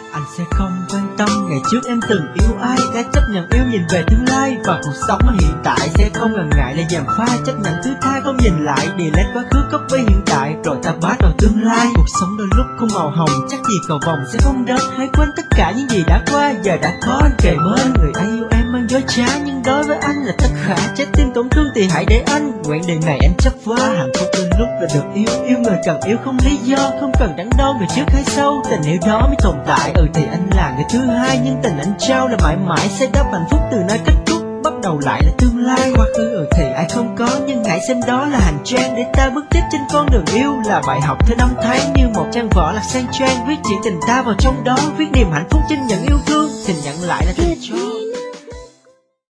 Anh sẽ không quan tâm ngày trước em từng yêu ai, đã chấp nhận yêu nhìn về tương lai. Và cuộc sống hiện tại sẽ không ngần ngại để gièm pha, chấp nhận thứ tha không nhìn lại, delete quá khứ copy hiện tại, rồi ta bắt vào tương lai. Cuộc sống đôi lúc không màu hồng, chắc gì cầu vồng sẽ không đến. Hãy quên tất cả những gì đã qua, giờ đã có anh kề bên. Người ai yêu em mang dối trá, nhưng đối với anh là tất khả. Trái tim tổn thương thì hãy để anh, quãng đời này anh chấp vá. Hạnh phúc đôi lúc là được yêu, yêu người cần yêu không lý do, không cần đắn đo người trước hay sau, tình yêu đó mới tồn tại. Thì anh là người thứ hai, nhưng tình anh trao là mãi mãi xây đắp hạnh phúc từ nơi kết thúc, bắt đầu lại là tương lai. Quá khứ thì ai không có, nhưng hãy xem đó là hành trang để ta bước tiếp trên con đường yêu. Là bài học theo năm tháng, như một trang vở là sang trang, viết chuyện tình ta vào trong đó, viết niềm hạnh phúc trên những yêu thương, tình nhận lại là tình cho.